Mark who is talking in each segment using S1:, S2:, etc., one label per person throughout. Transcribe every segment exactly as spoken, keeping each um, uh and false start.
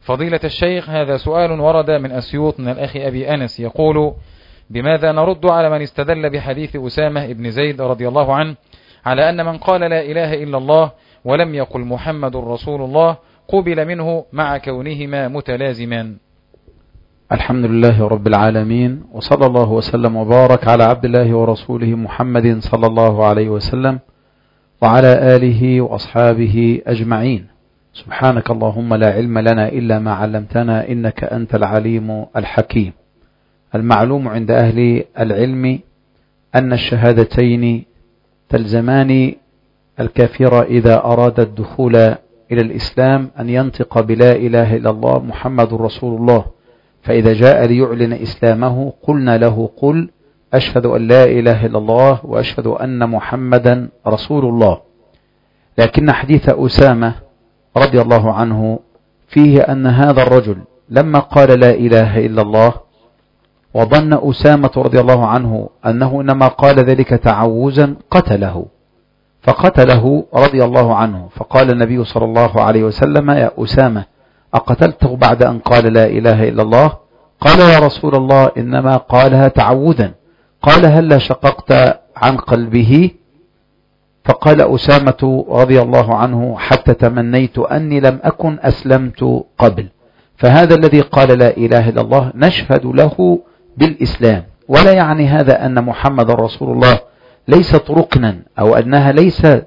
S1: فضيلة الشيخ، هذا سؤال ورد من أسيوط من الأخ أبي أنس يقول: بماذا نرد على من استدل بحديث أسامة بن زيد رضي الله عنه على أن من قال لا إله إلا الله ولم يقل محمد رسول الله قبل منه مع كونهما متلازمان؟
S2: الحمد لله رب العالمين، وصلى الله وسلم وبارك على عبد الله ورسوله محمد صلى الله عليه وسلم وعلى آله وأصحابه أجمعين. سبحانك اللهم لا علم لنا إلا ما علمتنا إنك أنت العليم الحكيم. المعلوم عند أهل العلم أن الشهادتين تلزمان الكافر إذا أراد الدخول إلى الإسلام أن ينطق بلا إله إلا الله محمد رسول الله، فإذا جاء ليعلن إسلامه قلنا له: قل أشهد أن لا إله إلا الله وأشهد أن محمدا رسول الله. لكن حديث أسامة رضي الله عنه فيه أن هذا الرجل لما قال لا إله إلا الله وظن أسامة رضي الله عنه أنه إنما قال ذلك تعوزا قتله، فقتله رضي الله عنه، فقال النبي صلى الله عليه وسلم: يا أسامة أقتلته بعد أن قال لا إله إلا الله؟ قال: يا رسول الله إنما قالها تعوذا. قال: هلا شققت عن قلبه؟ فقال أسامة رضي الله عنه: حتى تمنيت أني لم أكن أسلمت قبل. فهذا الذي قال لا إله إلا الله نشهد له بالإسلام، ولا يعني هذا أن محمد رسول الله ليست ركنا أو أنها ليست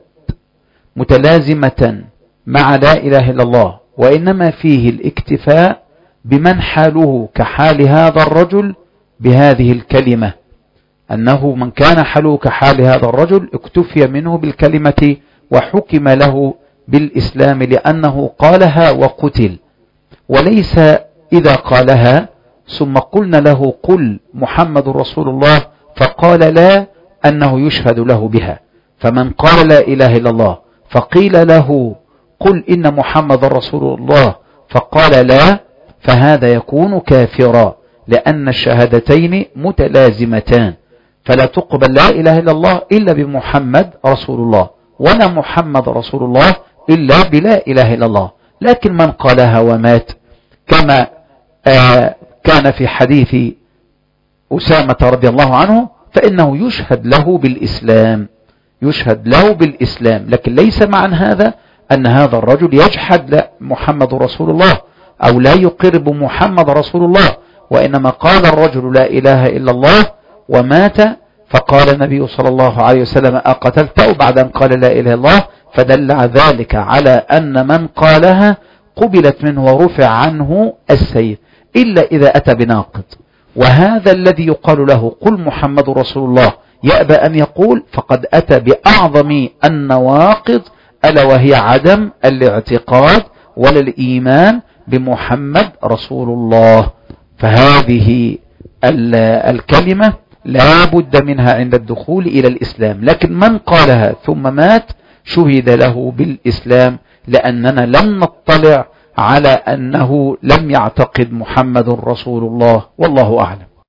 S2: متلازمة مع لا إله إلا الله، وإنما فيه الاكتفاء بمن حاله كحال هذا الرجل بهذه الكلمة، أنه من كان حاله كحال هذا الرجل اكتفي منه بالكلمة وحكم له بالإسلام لأنه قالها وقتل، وليس إذا قالها ثم قلنا له: قل محمد رسول الله، فقال لا، أنه يشهد له بها. فمن قال لا إله إلا الله فقيل له: قل إن محمد رسول الله، فقال لا، فهذا يكون كافرا، لأن الشهادتين متلازمتان، فلا تقبل لا إله إلا الله إلا بمحمد رسول الله، ولا محمد رسول الله إلا بلا إله إلا الله. لكن من قالها ومات كما آه كان في حديث أسامة رضي الله عنه فإنه يشهد له بالإسلام، يشهد له بالإسلام، لكن ليس معنى هذا أن هذا الرجل يجحد محمد رسول الله أو لا يقر بمحمد رسول الله، وإنما قال الرجل لا إله إلا الله ومات، فقال النبي صلى الله عليه وسلم: أقتلته بعد أن قال لا إله إلا الله، فدل ذلك على أن من قالها قبلت منه ورفع عنه السيف، إلا إذا أتى بناقض. وهذا الذي يقال له قل محمد رسول الله يأبى أن يقول فقد أتى بأعظم النواقض، ألا وهي عدم الاعتقاد ولا الإيمان بمحمد رسول الله. فهذه الكلمة لا بد منها عند الدخول إلى الإسلام، لكن من قالها ثم مات شهد له بالإسلام، لأننا لم نطلع على أنه لم يعتقد محمد رسول الله، والله أعلم.